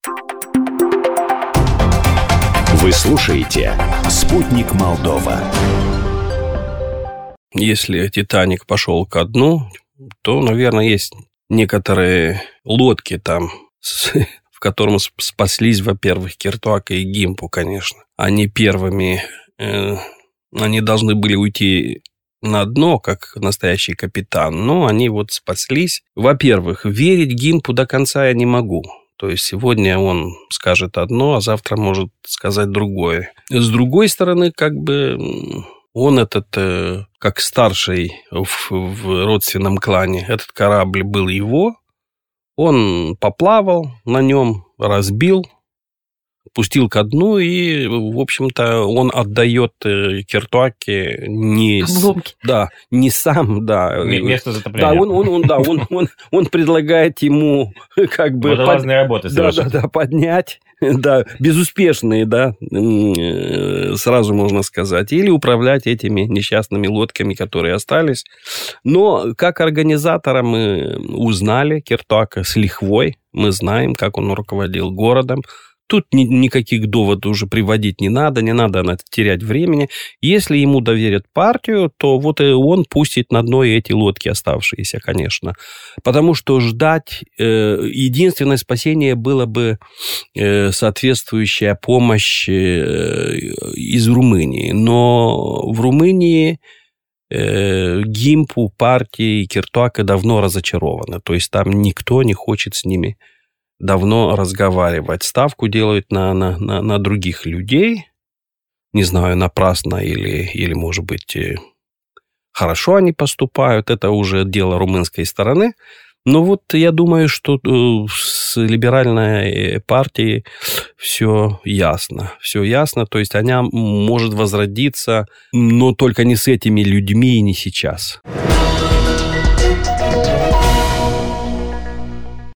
Вы слушаете «Спутник Молдова». Если «Титаник» пошел ко дну, то, наверное, есть некоторые лодки там, в котором спаслись, во-первых, Кертуака и Гимпу, конечно. Они первыми, они должны были уйти на дно, как настоящий капитан, но они вот спаслись. Во-первых, верить Гимпу до конца я не могу. То есть сегодня он скажет одно, а завтра может сказать другое. С другой стороны, как бы он как старший в родственном клане, этот корабль был его. Он поплавал на нем, разбил, пустил ко дну, и, в общем-то, он отдает Кертуаке не сам, да. Место затопления. Да, он предлагает ему как бы... Водолазные работы совершить. Да, поднять, да, безуспешные, да, сразу можно сказать, или управлять этими несчастными лодками, которые остались. Но как организатора мы узнали Кертуака с лихвой, мы знаем, как он руководил городом. Тут никаких доводов уже приводить не надо терять времени. Если ему доверят партию, то вот и он пустит на дно эти лодки оставшиеся, конечно. Потому что ждать... единственное спасение было бы соответствующая помощь из Румынии. Но в Румынии Гимпу, партии и Кертуака давно разочарованы. То есть там никто не хочет с ними давно разговаривать. Ставку делают на других людей. Не знаю, напрасно или, может быть, хорошо они поступают. Это уже дело румынской стороны. Но вот я думаю, что с либеральной партией все ясно. Все ясно. То есть она может возродиться, но только не с этими людьми и не сейчас.